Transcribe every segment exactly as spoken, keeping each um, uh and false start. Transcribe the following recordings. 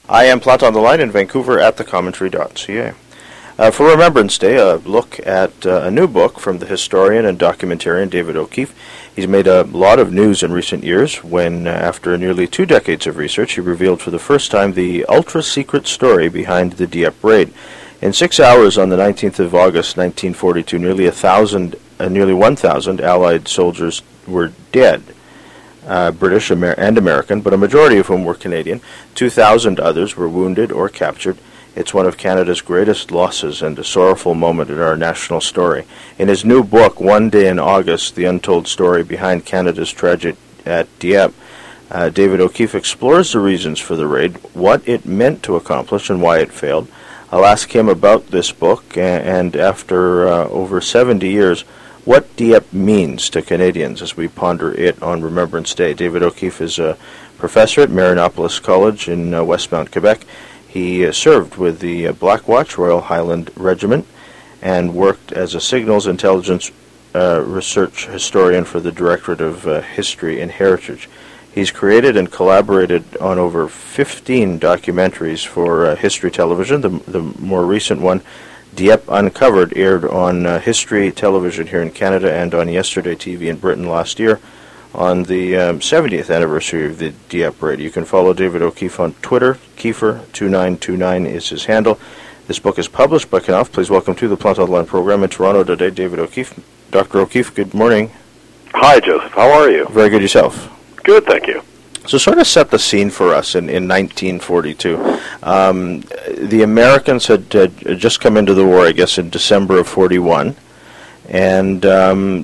I am Plant on the Line in Vancouver at the commentary dot c a. Uh, for Remembrance Day, a look at uh, a new book from the historian and documentarian David O'Keefe. He's made a lot of news in recent years when, uh, after nearly two decades of research, he revealed for the first time the ultra-secret story behind the Dieppe raid. In six hours on the nineteenth of August, nineteen forty-two, nearly a thousand, uh, nearly one thousand Allied soldiers were dead. Uh, British Amer- and American, but a majority of whom were Canadian. two thousand others were wounded or captured. It's one of Canada's greatest losses and a sorrowful moment in our national story. In his new book, One Day in August, The Untold Story Behind Canada's Tragedy at Dieppe, uh, David O'Keefe explores the reasons for the raid, what it meant to accomplish and why it failed. I'll ask him about this book, and after uh, over seventy years, what Dieppe means to Canadians as we ponder it on Remembrance Day. David O'Keefe is a professor at Marinopolis College in uh, Westmount, Quebec. He uh, served with the uh, Black Watch Royal Highland Regiment and worked as a signals intelligence uh, research historian for the Directorate of uh, History and Heritage. He's created and collaborated on over fifteen documentaries for uh, History Television. The, the more recent one, Dieppe Uncovered, aired on uh, History Television here in Canada and on Yesterday T V in Britain last year on the um, seventieth anniversary of the Dieppe raid. You can follow David O'Keefe on Twitter. Kiefer two nine two nine is his handle. This book is published by Knopf. Please welcome to the Plant on the Line program in Toronto today, David O'Keefe. Doctor O'Keefe, good morning. Hi, Joseph. How are you? Very good yourself. Good, thank you. So sort of set the scene for us in, in nineteen forty-two. Um, the Americans had uh, just come into the war, I guess, in December of forty-one. And um,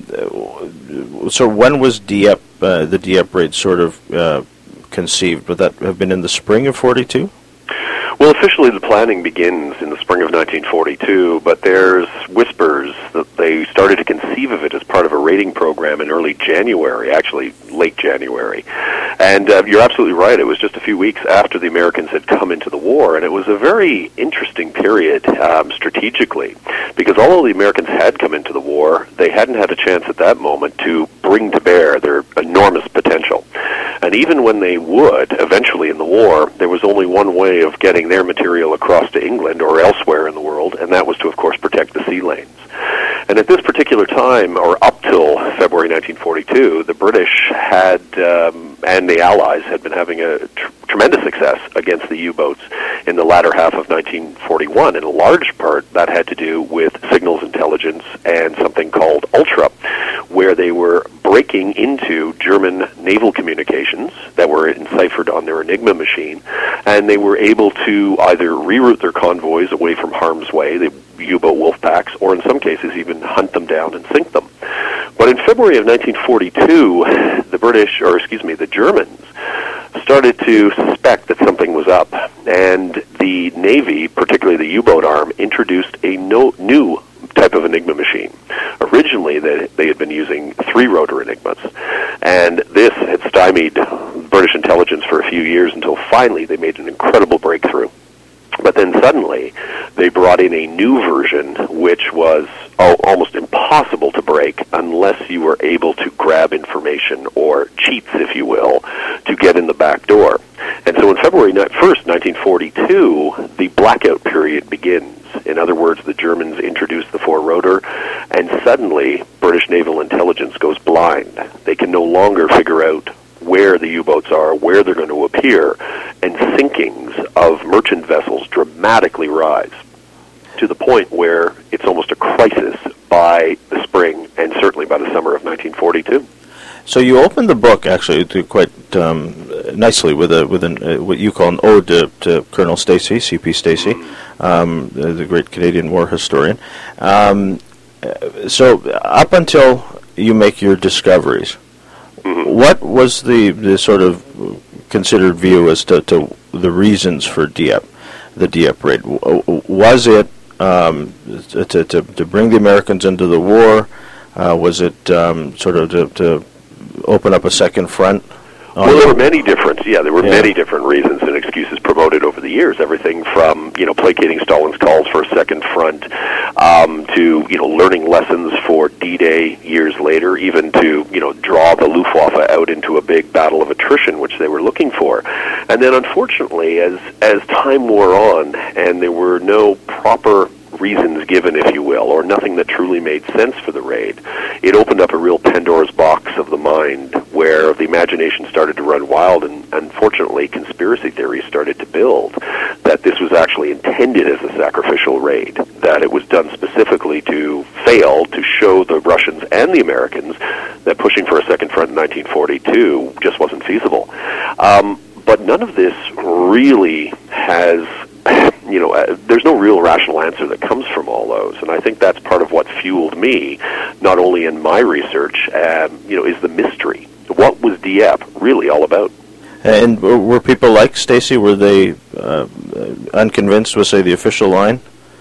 so when was Dieppe, uh, the Dieppe raid sort of uh, conceived? Would that have been in the spring of forty-two? Well, officially the planning begins in the spring of nineteen forty-two, but there's whispers that they started to conceive of it as part of a raiding program in early January, actually late January. And uh, you're absolutely right, it was just a few weeks after the Americans had come into the war, and it was a very interesting period um, strategically, because although the Americans had come into the war, they hadn't had a chance at that moment to bring to bear their enormous potential. And even when they would, eventually in the war, there was only one way of getting their material across to England or elsewhere in the world, and that was to, of course, protect the sea lanes. And at this particular time, or up till February nineteen forty-two, the British had, um, and the Allies, had been having a tr- tremendous success against the U-boats in the latter half of nineteen forty-one. In a large part, that had to do with signals intelligence and something called Ultra, where they were breaking into German naval communications that were enciphered on their Enigma machine, and they were able to either reroute their convoys away from harm's way, the U-boat wolf packs, or in some cases even hunt them down and sink them. But in February of nineteen forty-two, the British, or excuse me, the Germans, started to suspect that something was up, and the Navy, particularly the U-boat arm, introduced a no, new type of Enigma machine. Originally, they, they had been using three-rotor Enigmas, and this had stymied British intelligence for a few years until finally they made an incredible breakthrough. But then suddenly, they brought in a new version, which was oh, almost impossible to break unless you were able to grab information, or cheats, if you will, to get in the back door. And so on February first, nineteen forty-two, the blackout period begins. In other words, the Germans introduce the four-rotor, and suddenly British naval intelligence goes blind. They can no longer figure out where the U-boats are, where they're going to appear, and sinkings of merchant vessels dramatically rise to the point where it's almost a crisis by the spring and certainly by the summer of nineteen forty-two. So you opened the book actually to quite um, nicely with a with an, uh, what you call an ode to, to Colonel Stacey, C P Stacey, um, the, the great Canadian war historian. Um, so up until you make your discoveries, mm-hmm. what was the, the sort of considered view as to, to the reasons for Dieppe, the Dieppe raid? Was it um, to, to to bring the Americans into the war? Uh, was it um, sort of to, to open up a second front? Well, there were many different, yeah, there were Yeah. many different reasons and excuses promoted over the years. Everything from, you know, placating Stalin's calls for a second front, um, to, you know, learning lessons for D-Day years later, even to, you know, draw the Luftwaffe out into a big battle of attrition, which they were looking for. And then, unfortunately, as as time wore on, and there were no proper reasons given, if you will, or nothing that truly made sense for the raid, it opened up a real Pandora's box of the mind where the imagination started to run wild, and unfortunately conspiracy theories started to build that this was actually intended as a sacrificial raid, that it was done specifically to fail, to show the Russians and the Americans that pushing for a second front in nineteen forty-two just wasn't feasible. Um, but none of this really has, you know, uh, there's no real rational answer that comes from all those, and I think that's part of what fueled me, not only in my research, um, you know, is the mystery. What was Dieppe really all about? And were people like Stacy, were they uh, unconvinced with, say, the official line?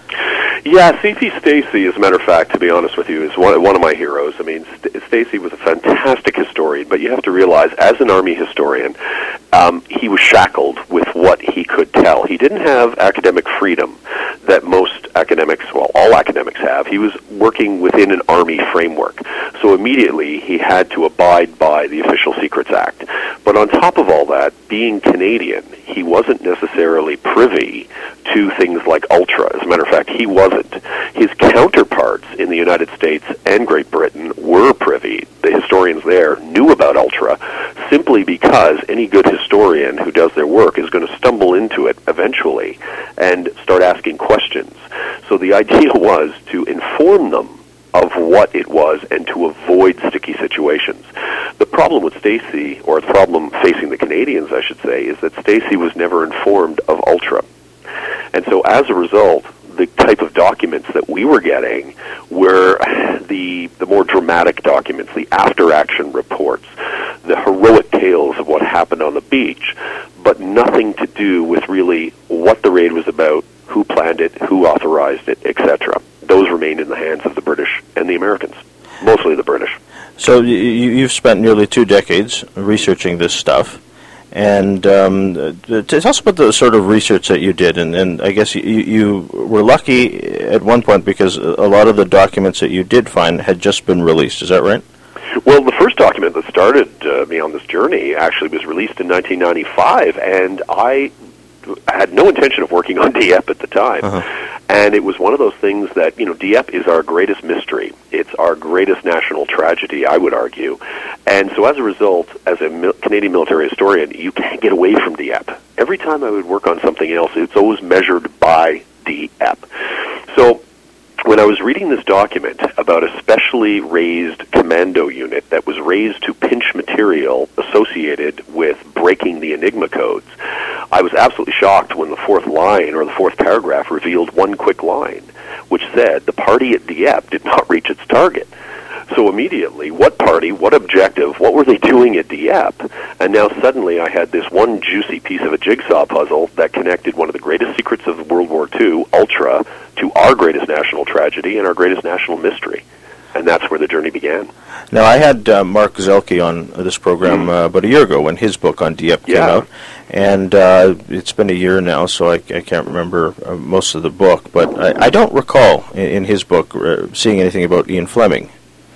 Yeah, C P Stacy, as a matter of fact, to be honest with you, is one, one of my heroes. I mean, St- Stacy was a fantastic historian, but you have to realize, as an Army historian, um, he was shackled with what he could tell. He didn't have academic freedom that most academics, well, all academics have. He was working within an Army framework. So immediately he had to abide by the Official Secrets Act. But on top of all that, being Canadian, he wasn't necessarily privy to things like Ultra. As a matter of fact, he wasn't. His counterparts in the United States and Great Britain were privy. The historians there knew about Ultra simply because any good historian who does their work is going to stumble into it eventually and start asking questions. So the idea was to inform them of what it was and to avoid sticky situations. The problem with Stacy, or the problem facing the Canadians, I should say, is that Stacy was never informed of Ultra. And so as a result, the type of documents that we were getting were the the more dramatic documents, the after-action reports, the heroic tales of what happened on the beach, but nothing to do with really what the raid was about, who planned it, who authorized it, et cetera. Those remained in the hands of the British and the Americans, mostly the British. So you, you've spent nearly two decades researching this stuff. And um, uh, tell us about the sort of research that you did. And, and I guess you, you were lucky at one point because a lot of the documents that you did find had just been released. Is that right? Well, the first document that started uh, me on this journey actually was released in nineteen ninety-five, and I had no intention of working on Dieppe at the time. Uh-huh. And it was one of those things that, you know, Dieppe is our greatest mystery. It's our greatest national tragedy, I would argue. And so as a result, as a mil- Canadian military historian, you can't get away from Dieppe. Every time I would work on something else, it's always measured by Dieppe. So when I was reading this document about a specially raised commando unit that was raised to pinch material associated with breaking the Enigma codes, I was absolutely shocked when the fourth line, or the fourth paragraph, revealed one quick line, which said, the party at Dieppe did not reach its target. So immediately, what party, what objective, what were they doing at Dieppe? And now suddenly I had this one juicy piece of a jigsaw puzzle that connected one of the greatest secrets of World War Two, Ultra, to our greatest national tragedy and our greatest national mystery. And that's where the journey began. Now, I had uh, Mark Zelke on this program uh, about a year ago when his book on Dieppe yeah. came out. And uh, it's been a year now, so I, I can't remember uh, most of the book. But I, I don't recall in, in his book uh, seeing anything about Ian Fleming.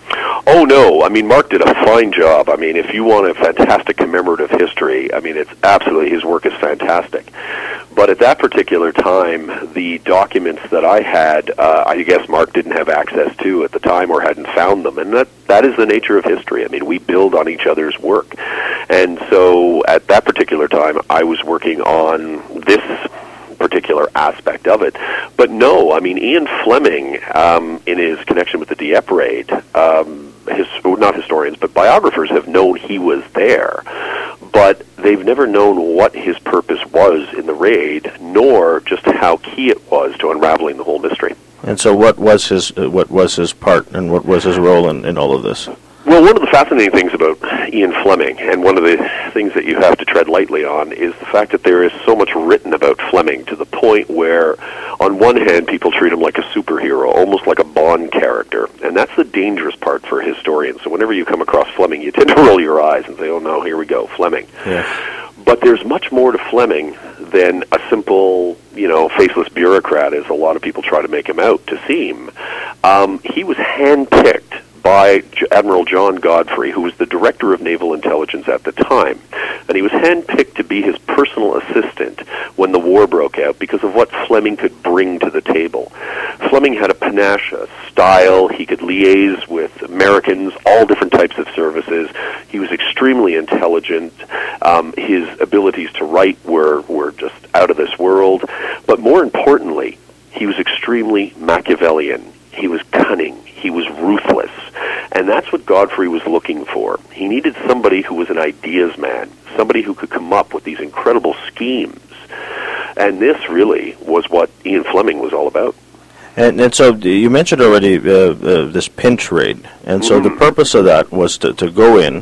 Oh, no. I mean, Mark did a fine job. I mean, if you want a fantastic commemorative history, I mean, it's absolutely, his work is fantastic. But at that particular time, the documents that I had, uh, I guess Mark didn't have access to at the time or hadn't found them. And that, that is the nature of history. I mean, we build on each other's work. And so at that particular time, I was working on this particular aspect of it. But no, I mean, Ian Fleming, um, in his connection with the Dieppe raid, um, his, not historians, but biographers have known he was there, but they've never known what his purpose was in the raid, nor just how key it was to unraveling the whole mystery. And so what was his uh, what was his part and what was his role in, in all of this? Well, one of the fascinating things about Ian Fleming, and one of the things that you have to tread lightly on, is the fact that there is so much written about Fleming to the point where On one hand, people treat him like a superhero, almost like a Bond character, and that's the dangerous part for a historian. So whenever you come across Fleming, you tend to roll your eyes and say, oh no, here we go, Fleming. Yeah. But there's much more to Fleming than a simple, you know, faceless bureaucrat, as a lot of people try to make him out to seem. Um, he was handpicked by Admiral John Godfrey, who was the director of naval intelligence at the time. And he was handpicked to be his personal assistant when the war broke out because of what Fleming could bring to the table. Fleming had a panache, a style. He could liaise with Americans, all different types of services. He was extremely intelligent. Um, his abilities to write were, were just out of this world. But more importantly, he was extremely Machiavellian. He was cunning. He was ruthless. And that's what Godfrey was looking for. He needed somebody who was an ideas man, somebody who could come up with these incredible schemes. And this really was what Ian Fleming was all about. And, and so you mentioned already uh, uh, this pinch raid. And so mm. the purpose of that was to, to go in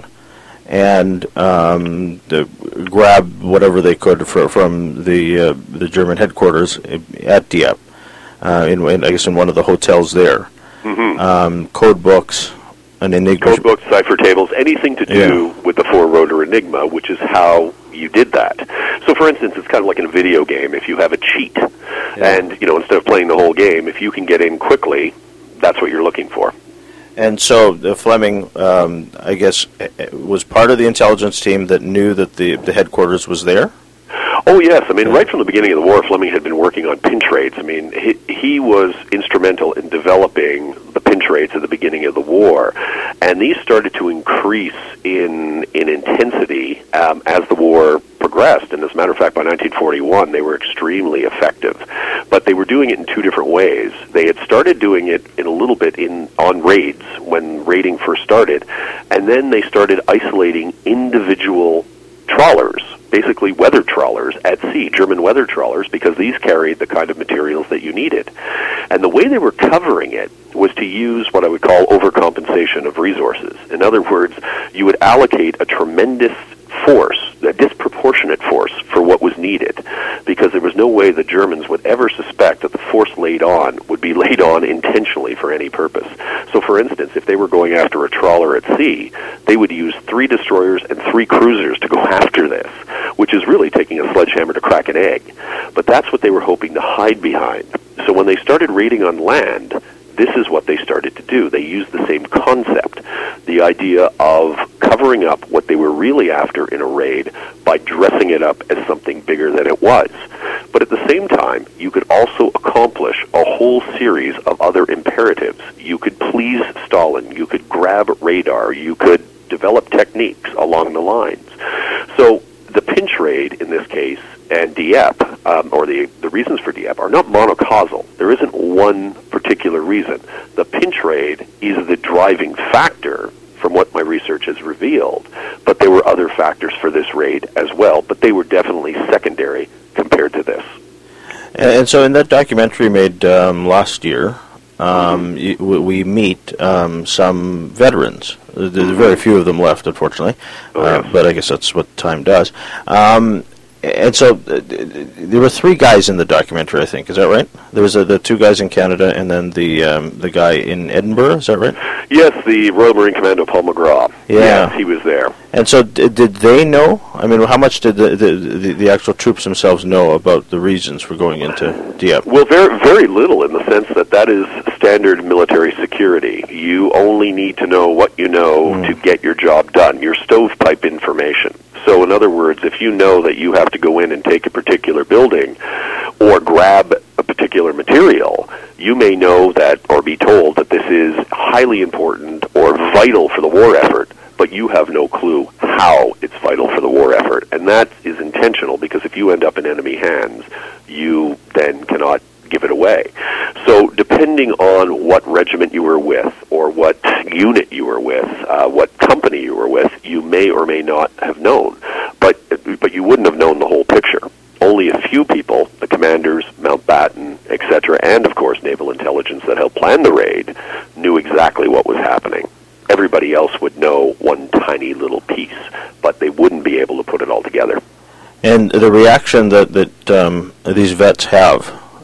and um, to grab whatever they could for, from the uh, the German headquarters at Dieppe, uh, in, in, I guess in one of the hotels there. Mm-hmm. Um, code books, an enigma. Code books, cipher tables, anything to do yeah. with the four-rotor enigma, which is how you did that. So, for instance, it's kind of like in a video game. If you have a cheat, yeah. and you know, instead of playing the whole game, if you can get in quickly, that's what you're looking for. And so the Fleming, um, I guess, was part of the intelligence team that knew that the the headquarters was there. Oh, yes. I mean, right from the beginning of the war, Fleming had been working on pinch raids. I mean, he, he was instrumental in developing the pinch raids at the beginning of the war. And these started to increase in in intensity um, as the war progressed. And as a matter of fact, by nineteen forty-one, they were extremely effective. But they were doing it in two different ways. They had started doing it in a little bit in on raids when raiding first started. And then they started isolating individual trawlers, basically weather trawlers at sea, German weather trawlers, because these carried the kind of materials that you needed. And the way they were covering it was to use what I would call overcompensation of resources. In other words, you would allocate a tremendous force, a disproportionate force, for what was needed, because there was no way the Germans would ever suspect that the force laid on would be laid on intentionally for any purpose. So, for instance, if they were going after a trawler at sea, they would use three destroyers and three cruisers to go after this, which is really taking a sledgehammer to crack an egg. But that's what they were hoping to hide behind. So when they started raiding on land, this is what they started to do. They used the same concept, the idea of covering up what they were really after in a raid by dressing it up as something bigger than it was. But at the same time, you could also accomplish a whole series of other imperatives. You could please Stalin, you could grab radar, you could develop techniques along the lines. So the pinch raid in this case and Dieppe, um, or the the reasons for Dieppe, are not monocausal. There isn't one particular reason. The pinch raid is the driving factor from what my research has revealed, but there were other factors for this raid as well, but they were definitely secondary compared to this. And, and so in that documentary made um, last year, um, mm-hmm. y- we meet um, some veterans. There's mm-hmm. very few of them left, unfortunately, oh, uh, yes. but I guess that's what time does. Um, And so uh, there were three guys in the documentary, I think. Is that right? There was uh, the two guys in Canada and then the um, the guy in Edinburgh. Is that right? Yes, the Royal Marine Commando Paul McGraw. Yeah. Yes, he was there. And so d- did they know? I mean, how much did the, the, the, the actual troops themselves know about the reasons for going into Dieppe? Well, very, very little, in the sense that that is standard military security. You only need to know what you know mm. to get your job done, your stovepipe information. So, in other words, if you know that you have to go in and take a particular building or grab a particular material, you may know that or be told that this is highly important or vital for the war effort, but you have no clue how it's vital for the war effort. And that is intentional, because if you end up in enemy hands, you then cannot give it away. So depending on what regiment you were with or what unit you were with, uh, what company you were with, you may or may not have known. But but you wouldn't have known the whole picture. Only a few people, the commanders, Mountbatten, et cetera, and of course naval intelligence that helped plan the raid, knew exactly what was happening. Everybody else would know one tiny little piece, but they wouldn't be able to put it all together. And the reaction that, that um, these vets have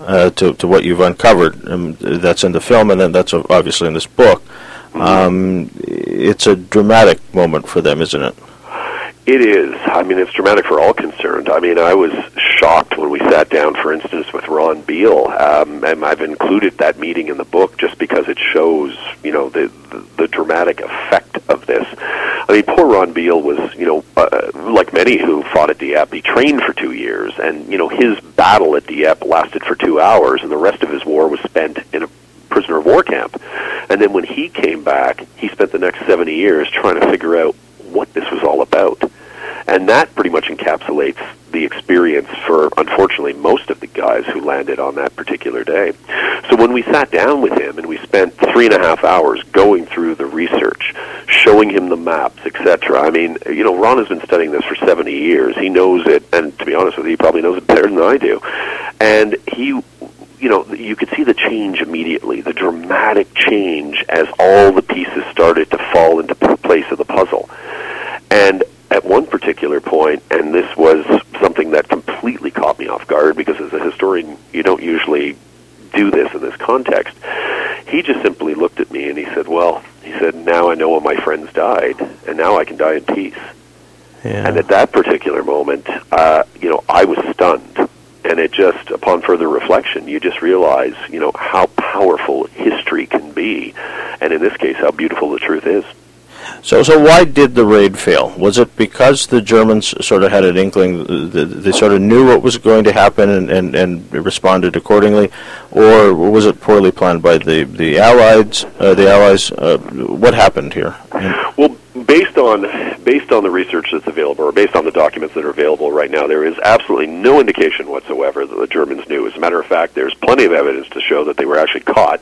uh, to, to what you've uncovered. Um, that's in the film, and then that's obviously in this book. Um, it's a dramatic moment for them, isn't it? It is. I mean, it's dramatic for all concerned. I mean, I was shocked when we sat down, for instance, with Ron Beal, um, and I've included that meeting in the book just because it shows, you know, the, the, the dramatic effect of this. I mean, poor Ron Beal was, you know, uh, like many who fought at Dieppe, he trained for two years, and, you know, his battle at Dieppe lasted for two hours, and the rest of his war was spent in a prisoner of war camp. And then when he came back, he spent the next seventy years trying to figure out what this was all about. And that pretty much encapsulates the experience for, unfortunately, most of the guys who landed on that particular day. So when we sat down with him and we spent three and a half hours going through the research, showing him the maps, et cetera. I mean, you know, Ron has been studying this for seventy years. He knows it, and to be honest with you, he probably knows it better than I do. And he, you know, you could see the change immediately, the dramatic change as all the pieces started to fall into place of the puzzle. And at one particular point, and this was something that completely caught me off guard, because as a historian, you don't usually do this in this context, he just simply looked at me and he said, well, he said, now I know when my friends died, and now I can die in peace. Yeah. And at that particular moment, uh, you know, I was stunned. And it just, upon further reflection, you just realize, you know, how powerful history can be, and in this case, how beautiful the truth is. So, so why did the raid fail? Was it because the Germans sort of had an inkling, they sort of knew what was going to happen and, and, and responded accordingly, or was it poorly planned by the the Allies? Uh, the Allies, uh, what happened here? Well, based on based on the research that's available, or based on the documents that are available right now, there is absolutely no indication whatsoever that the Germans knew. As a matter of fact, there's plenty of evidence to show that they were actually caught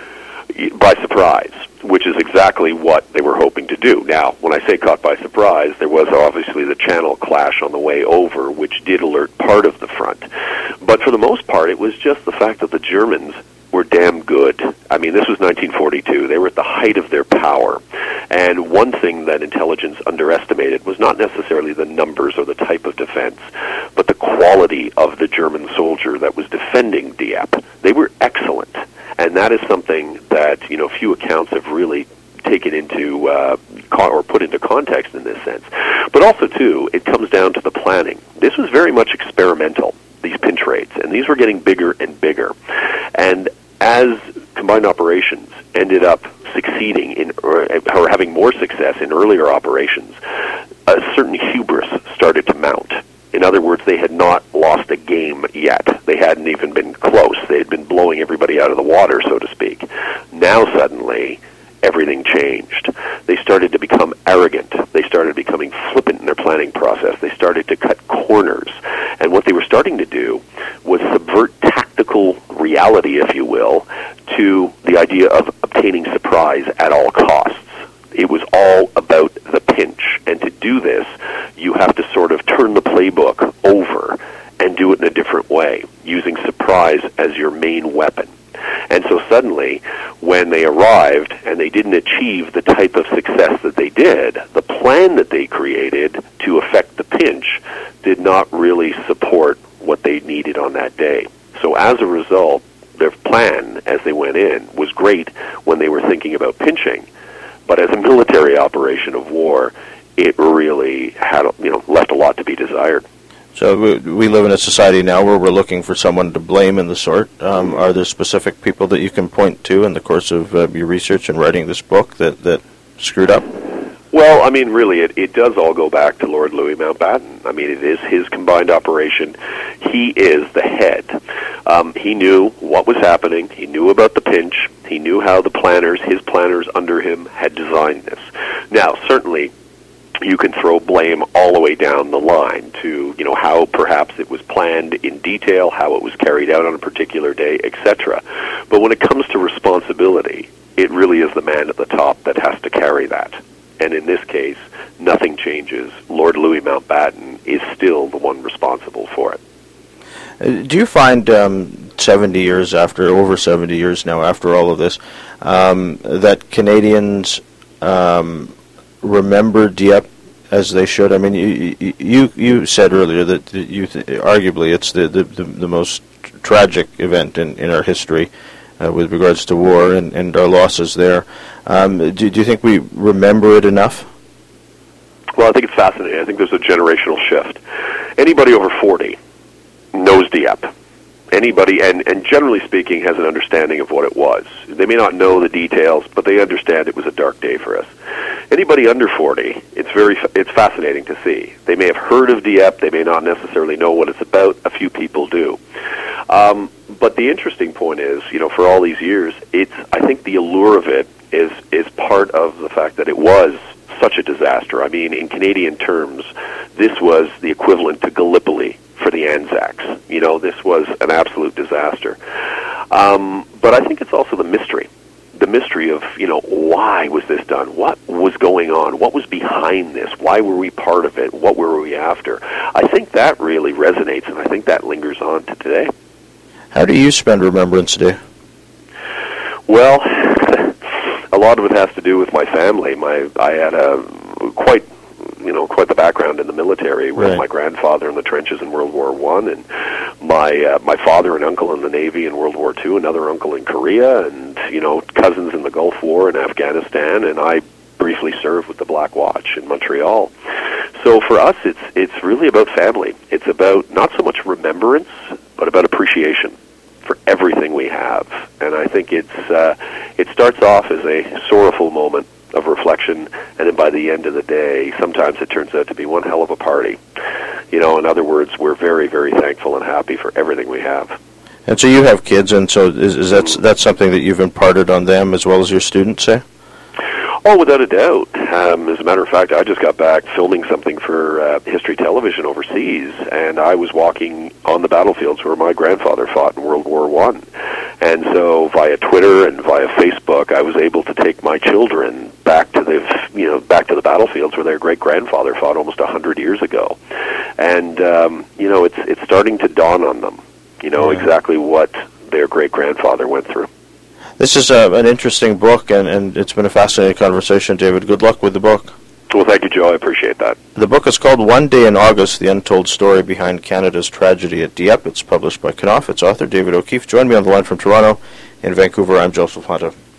by surprise, which is exactly what they were hoping to do. Now, when I say caught by surprise, there was obviously the Channel clash on the way over, which did alert part of the front. But for the most part, it was just the fact that the Germans were damn good. I mean, this was nineteen forty-two. They were at the height of their power. And one thing that intelligence underestimated was not necessarily the numbers or the type of defense, but the quality of the German soldier that was defending Dieppe. They were excellent. And that is something that, you know, few accounts have really taken into, uh, or put into context in this sense. But also, too, it comes down to the planning. This was very much experimental, these pinch raids, and these were getting bigger and bigger. And as combined operations ended up succeeding in, or, or having more success in earlier operations, a certain hubris started to mount. In other words, they had not lost a game yet. They hadn't even been close. They had been blowing everybody out of the water, so to speak. Now, suddenly, everything changed. They started to become arrogant. They started becoming flippant in their planning process. They started to cut corners. And what they were starting to do was subvert tactical reality, if you will, to the idea of obtaining surprise at all costs. It was all about the pinch. And to do this, you have to sort of turn the playbook over and do it in a different way, using surprise as your main weapon. And so suddenly, when they arrived and they didn't achieve the type of success that they did, the plan that they created to affect the pinch did not really support what they needed on that day. So as a result, their plan as they went in was great when they were thinking about pinching, but as a military operation of war, it really had, you know, left a lot to be desired. So we, we live in a society now where we're looking for someone to blame in the sort. Um, are there specific people that you can point to in the course of uh, your research and writing this book that, that screwed up? Well, I mean, really, it, it does all go back to Lord Louis Mountbatten. I mean, it is his combined operation. He is the head. Um, he knew what was happening. He knew about the pinch. He knew how the planners, his planners under him, had designed this. Now, certainly, you can throw blame all the way down the line to, you know, how perhaps it was planned in detail, how it was carried out on a particular day, et cetera. But when it comes to responsibility, it really is the man at the top that has to carry that. And in this case, nothing changes. Lord Louis Mountbatten is still the one responsible for it. Uh, do you find um, seventy years after, over seventy years now after all of this, um, that Canadians um, remember Dieppe as they should? I mean, you you, you said earlier that you th- arguably it's the, the, the, the most tragic event in, in our history uh, with regards to war and, and our losses there. Um, do, do you think we remember it enough? Well, I think it's fascinating. I think there's a generational shift. Anybody over forty knows Dieppe. Anybody, and, and generally speaking, has an understanding of what it was. They may not know the details, but they understand it was a dark day for us. Anybody under forty, it's very, it's fascinating to see. They may have heard of Dieppe, they may not necessarily know what it's about. A few people do. Um, but the interesting point is, you know, for all these years, it's, I think the allure of it is is part of the fact that it was such a disaster. I mean, in Canadian terms, this was the equivalent to Gallipoli for the Anzacs. You know, this was an absolute disaster. Um, but I think it's also the mystery. The mystery of, you know, why was this done? What was going on? What was behind this? Why were we part of it? What were we after? I think that really resonates, and I think that lingers on to today. How do you spend Remembrance Day? Well, a lot of it has to do with my family. My I had a quite you know quite the background in the military with right. my grandfather in the trenches in World War One, and my uh, my father and uncle in the Navy in World War Two, another uncle in Korea, and you know cousins in the Gulf War and Afghanistan, and I briefly served with the Black Watch in Montreal. So for us, it's it's really about family. It's about not so much remembrance, but about appreciation for everything we have. And I think it's uh, it starts off as a sorrowful moment of reflection, and then by the end of the day, sometimes it turns out to be one hell of a party. You know, in other words, we're very, very thankful and happy for everything we have. And so you have kids, and so is, is that that's something that you've imparted on them as well as your students, say? Oh, without a doubt. Um, as a matter of fact, I just got back filming something for uh, History Television overseas, and I was walking on the battlefields where my grandfather fought in World War One. And so via Twitter and via Facebook, I was able to take my children back to the, you know, back to the battlefields where their great-grandfather fought almost a hundred years ago. And, um, you know, it's, it's starting to dawn on them, you know, yeah. exactly what their great-grandfather went through. This is uh, an interesting book, and, and it's been a fascinating conversation, David. Good luck with the book. Well, thank you, Joe. I appreciate that. The book is called One Day in August, The Untold Story Behind Canada's Tragedy at Dieppe. It's published by Knopf. Its author, David O'Keefe. Join me on the line from Toronto. In Vancouver, I'm Joseph Hunter.